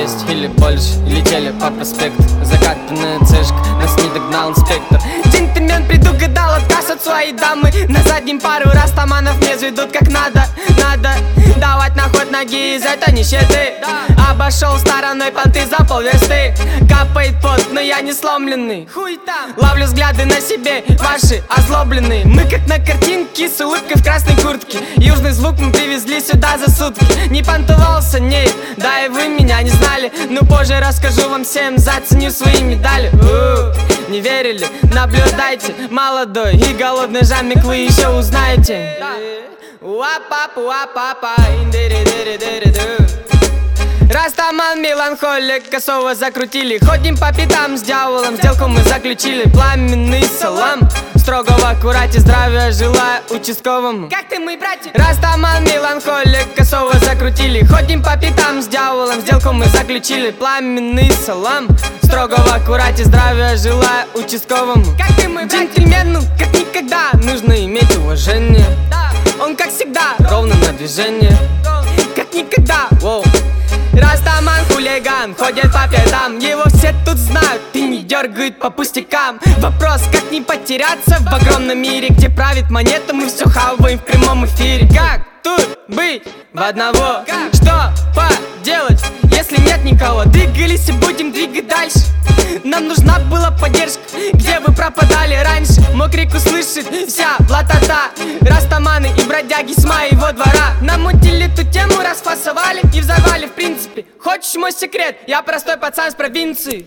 6 или больше, летели по проспекту. Закатанная цешка, нас не догнал инспектор. Джентльмен предугадал отказ от своей дамы. На заднем пару растаманов не заведут как надо. Надо давать на ход ноги из этой нищеты. Обошел стороной понты за полверсты. Капает пот, но я не сломленный. Хуй там. Ловлю взгляды на себе, ваши озлобленные. Мы как на картинке с улыбкой в красной куртке. Южный звук мы привезли сюда за сутки. Не понтовался, нет, да и вы меня не знали. Но позже расскажу вам всем, заценю свои медали. Не верили? Наблюдайте, молодой и голодный жамик вы еще узнаете. Растаман, меланхолик, косово закрутили. Ходим по пятам с дьяволом, сделку мы заключили. Пламенный салам, строго в аккурате, здравия желаю участковому. Как ты, мой братик? Растаман, меланхолик, косово закрутили. Ходим по пятам с дьяволом, сделку мы заключили. Пламенный салам, строго в аккурате, здравия желаю участковому. Как ты, мой братик? Джентльмену, как никогда, нужно иметь уважение. Он, как всегда, ровно на движение. Как никогда, воу. Растаман хулиган, ходит по пятам. Его все тут знают и не дергают по пустякам. Вопрос, как не потеряться в огромном мире, где правит монета, мы все хаваем в прямом эфире. Как тут быть в одного? Что поделать, если нет никого? Двигались и будем двигать дальше. Нам нужна была поддержка, где вы пропадали раньше. Мой крик услышит вся блатота. Растаманы и бродяги с моего двора намутили эту тему, расфасовали и взорвали в принципе. Хочешь мой секрет? Я простой пацан с провинции.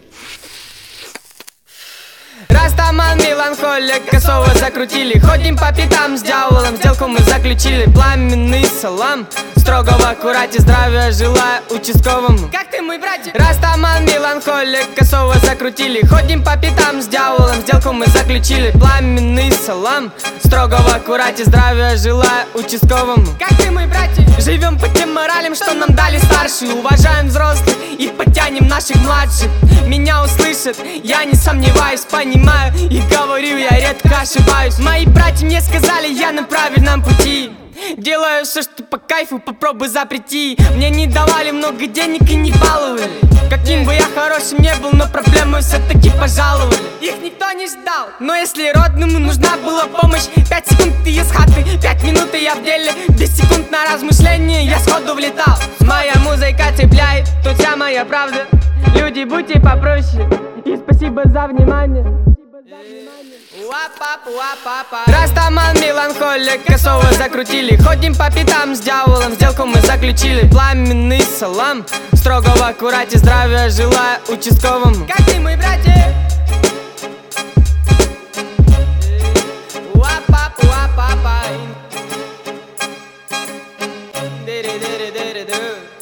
Растаман, меланхолик, косово закрутили. Ходим по пятам с дьяволом, сделку мы заключили. Пламенный салам, строго в аккурате, здравия желаю участковому. Как ты, мой братик? Растаман, меланхолик, косово закрутили. Ходим по пятам с дьяволом, сделку мы заключили. Пламенный салам, строго в аккурате, здравия желаю участковому. Как ты, мой братик? Живем по тем моралям, что нам дали старшие. Уважаем взрослых и подтянем наших младших. Меня услышат, я не сомневаюсь, понимаю и говорю, я редко ошибаюсь. Мои братья мне сказали, я на правильном пути. Делаю все, что по кайфу, попробуй запрети. Мне не давали много денег и не баловали. Каким бы я хорошим не был, но проблемы все-таки пожаловали. Их никто не ждал, но если родному нужна была помощь, 5 секунд ты из хаты, 5 минут и я в деле. 10 секунд на размышление, я сходу влетал. Моя музыка цепляет, тут вся моя правда. Люди, будьте попроще, и спасибо за внимание. Растаман, меланхолик, косово закрутили. Ходим по пятам с дьяволом, сделку мы заключили. Пламенный салам, строго в аккурате, здравия желаю участковому. Как ты, мой братик? Уа-па-па-па-па.